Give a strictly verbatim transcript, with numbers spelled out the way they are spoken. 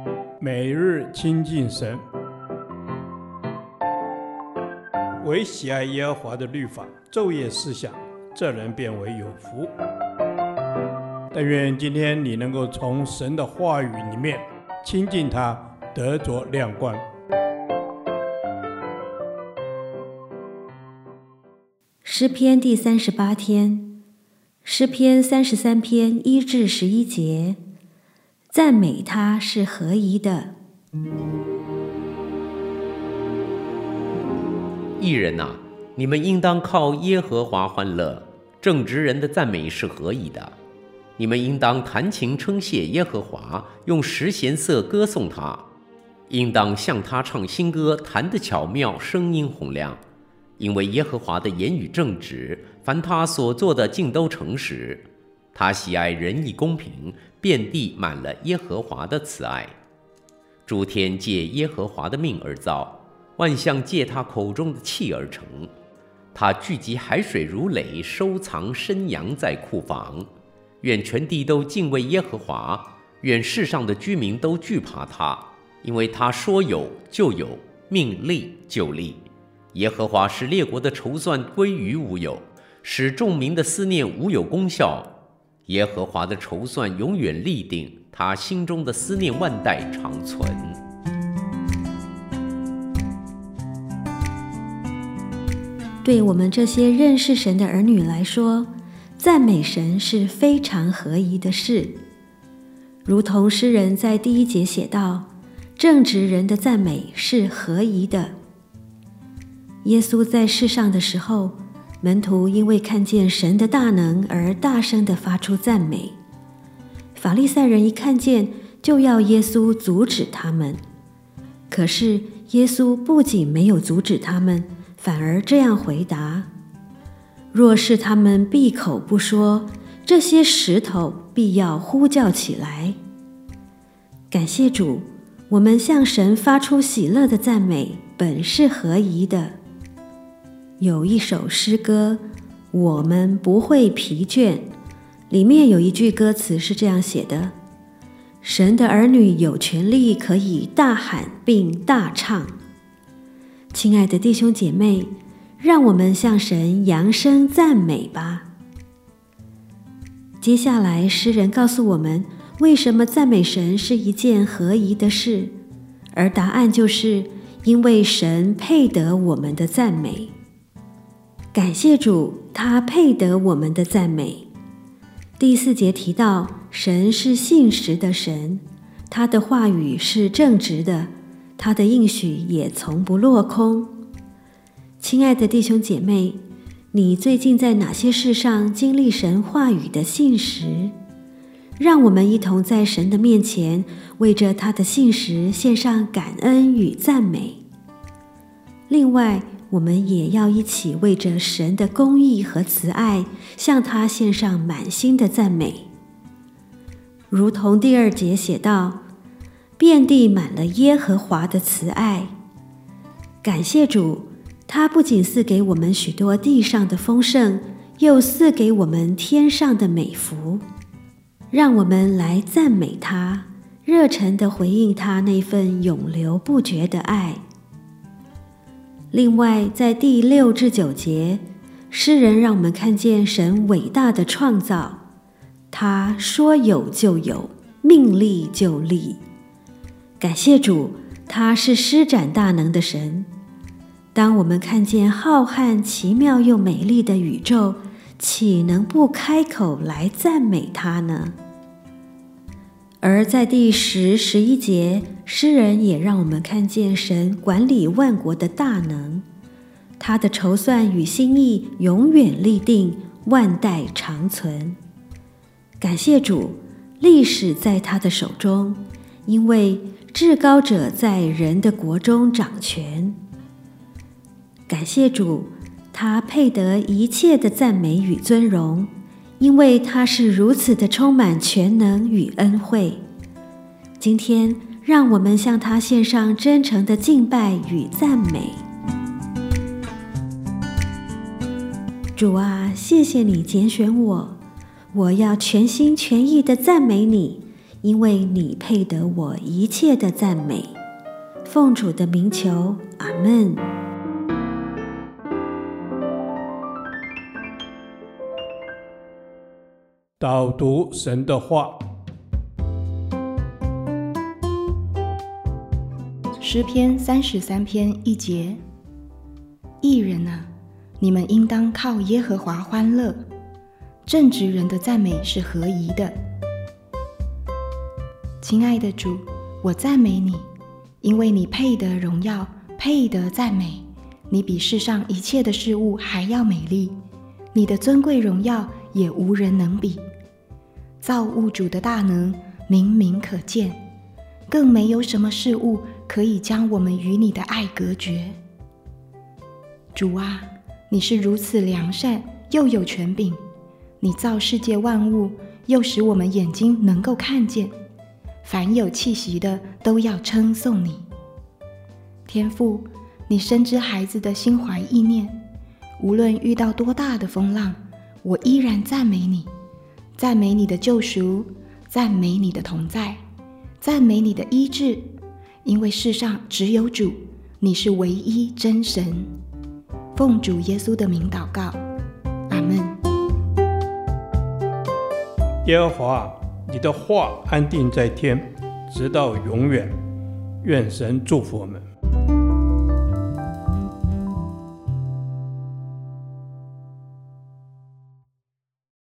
每日亲近神，唯喜爱耶和华的律法，昼夜思想，这人变为有福。但愿今天你能够从神的话语里面亲近他，得着亮光。 诗篇第三十八天，诗篇三十三篇一至十一节，赞美他是合宜的。 义人啊，你们应当靠耶和华欢乐，正直人的赞美是合宜的。你们应当弹琴称谢耶和华，用十弦瑟歌颂他，应当向他唱新歌，弹得巧妙，声音洪亮。因为耶和华的言语正直，凡他所做的尽都诚实。他喜爱仁义公平，遍地满了耶和华的慈爱。诸天借耶和华的命而造，万象借他口中的气而成。他聚集海水如垒，收藏深洋在库房。愿全地都敬畏耶和华，愿世上的居民都惧怕他，因为他说有就有，命立就立。耶和华使列国的筹算归于无有，使众民的思念无有功效。耶和华的筹算永远立定，他心中的思念万代长存。 对我们这些认识神的儿女来说，赞美神是非常合宜的事。如同诗人在第一节写道，正直人的赞美是合宜的。耶稣在世上的时候，门徒因为看见神的大能而大声地发出赞美。法利赛人一看见，就要耶稣阻止他们。可是耶稣不仅没有阻止他们，反而这样回答：若是他们闭口不说，这些石头必要呼叫起来。感谢主，我们向神发出喜乐的赞美，本是合宜的。有一首诗歌，我们不会疲倦，里面有一句歌词是这样写的：神的儿女有权利可以大喊并大唱。亲爱的弟兄姐妹，让我们向神扬声赞美吧。接下来诗人告诉我们，为什么赞美神是一件合宜的事，而答案就是因为神配得我们的赞美。感谢主，他配得我们的赞美。第四节提到，神是信实的神，他的话语是正直的，他的应许也从不落空。亲爱的弟兄姐妹，你最近在哪些事上经历神话语的信实？让我们一同在神的面前，为着他的信实献上感恩与赞美。另外，我们也要一起为着神的公义和慈爱，向他献上满心的赞美。如同第二节写道，遍地满了耶和华的慈爱。感谢主，他不仅赐给我们许多地上的丰盛，又赐给我们天上的美福。让我们来赞美他，热忱地回应他那份永流不绝的爱。另外，在第六至九节，诗人让我们看见神伟大的创造，他说有就有，命立就立。感谢主，他是施展大能的神。当我们看见浩瀚奇妙又美丽的宇宙，岂能不开口来赞美他呢？而在第十、十一节，诗人也让我们看见神管理万国的大能，他的筹算与心意永远立定，万代长存。感谢主，历史在他的手中，因为至高者在人的国中掌权。感谢主，他配得一切的赞美与尊荣，因为他是如此的充满全能与恩惠。今天，让我们向他献上真诚的敬拜与赞美。主啊，谢谢你拣选我，我要全心全意地赞美你， 因为你配得我一切的赞美。奉主的名求，阿们。 导读神的话。 诗篇三十三篇一节：义人啊，你们应当靠耶和华欢乐，正直人的赞美是合宜的。亲爱的主，我赞美你，因为你配得荣耀，配得赞美。你比世上一切的事物还要美丽，你的尊贵荣耀也无人能比。造物主的大能明明可见，更没有什么事物可以将我们与你的爱隔绝。主啊，你是如此良善，又有权柄，你造世界万物，又使我们眼睛能够看见，凡有气息的都要称颂你。天父，你深知孩子的心怀意念，无论遇到多大的风浪，我依然赞美你，赞美你的救赎，赞美你的同在，赞美你的医治，因为世上只有主，你是唯一真神。奉主耶稣的名祷告，阿们。 耶和华，你的话安定在天，直到永远。愿神祝福我们。